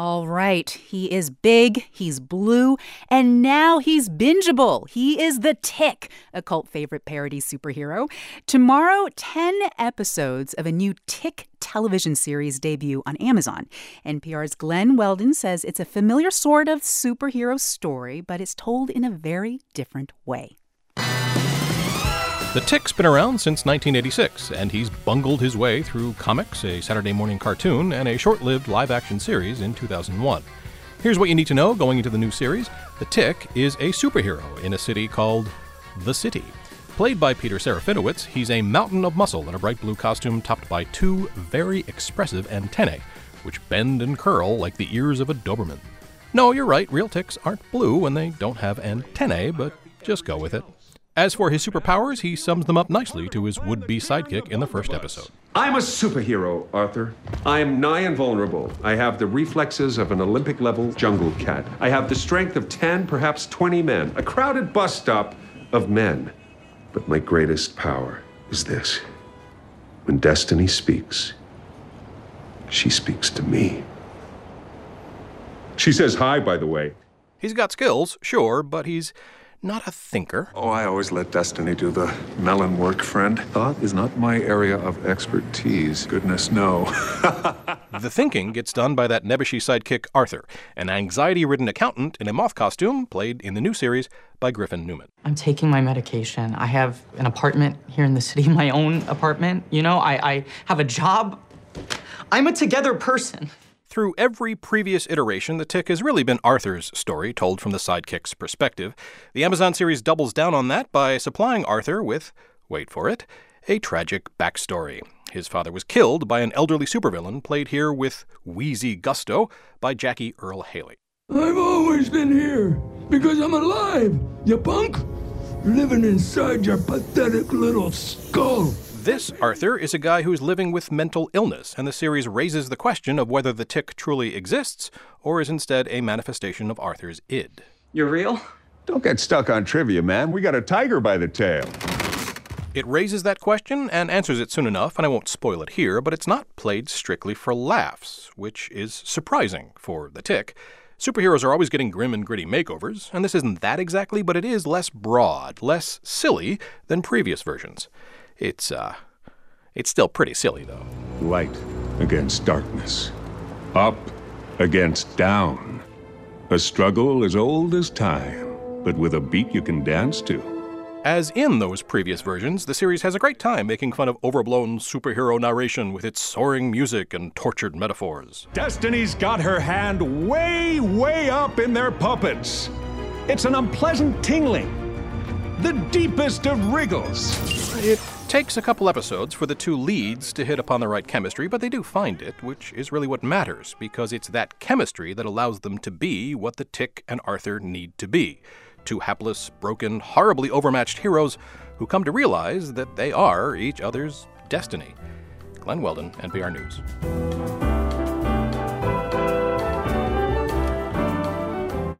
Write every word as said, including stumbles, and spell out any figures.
All right. He is big, he's blue, and now he's bingeable. He is the Tick, a cult favorite parody superhero. Tomorrow, ten episodes of a new Tick television series debut on Amazon. N P R's Glenn Weldon says it's a familiar sort of superhero story, but it's told in a very different way. The Tick's been around since nineteen eighty-six, and he's bungled his way through comics, a Saturday morning cartoon, and a short-lived live-action series in two thousand one. Here's what you need to know going into the new series. The Tick is a superhero in a city called The City. Played by Peter Serafinowicz, he's a mountain of muscle in a bright blue costume topped by two very expressive antennae, which bend and curl like the ears of a Doberman. No, you're right, real ticks aren't blue and they don't have antennae, but just go with it. As for his superpowers, he sums them up nicely to his would-be sidekick in the first episode. I'm a superhero, Arthur. I'm nigh invulnerable. I have the reflexes of an Olympic-level jungle cat. I have the strength of ten, perhaps twenty men. A crowded bus stop of men. But my greatest power is this. When destiny speaks, she speaks to me. She says hi, by the way. He's got skills, sure, but he's not a thinker. Oh, I always let destiny do the melon work, friend. Thought is not my area of expertise. Goodness, no. The thinking gets done by that nebbishy sidekick, Arthur, an anxiety-ridden accountant in a moth costume, played in the new series by Griffin Newman. I'm taking my medication. I have an apartment here in the city, my own apartment. You know, I, I have a job. I'm a together person. Through every previous iteration, The Tick has really been Arthur's story, told from the sidekick's perspective. The Amazon series doubles down on that by supplying Arthur with, wait for it, a tragic backstory. His father was killed by an elderly supervillain, played here with wheezy gusto by Jackie Earle Haley. I've always been here because I'm alive, you punk! Living inside your pathetic little skull. This Arthur is a guy who's living with mental illness, and the series raises the question of whether the Tick truly exists or is instead a manifestation of Arthur's id. You're real? Don't get stuck on trivia, man. We got a tiger by the tail. It raises that question and answers it soon enough, and I won't spoil it here, but it's not played strictly for laughs, which is surprising for the Tick. Superheroes are always getting grim and gritty makeovers, and this isn't that exactly, but it is less broad, less silly than previous versions. It's, uh, it's still pretty silly, though. Light against darkness. Up against down. A struggle as old as time, but with a beat you can dance to. As in those previous versions, the series has a great time making fun of overblown superhero narration with its soaring music and tortured metaphors. Destiny's got her hand way, way up in their puppets. It's an unpleasant tingling. The deepest of wriggles. It takes a couple episodes for the two leads to hit upon the right chemistry, but they do find it, which is really what matters, because it's that chemistry that allows them to be what the Tick and Arthur need to be. Two hapless, broken, horribly overmatched heroes who come to realize that they are each other's destiny. Glenn Weldon, N P R News.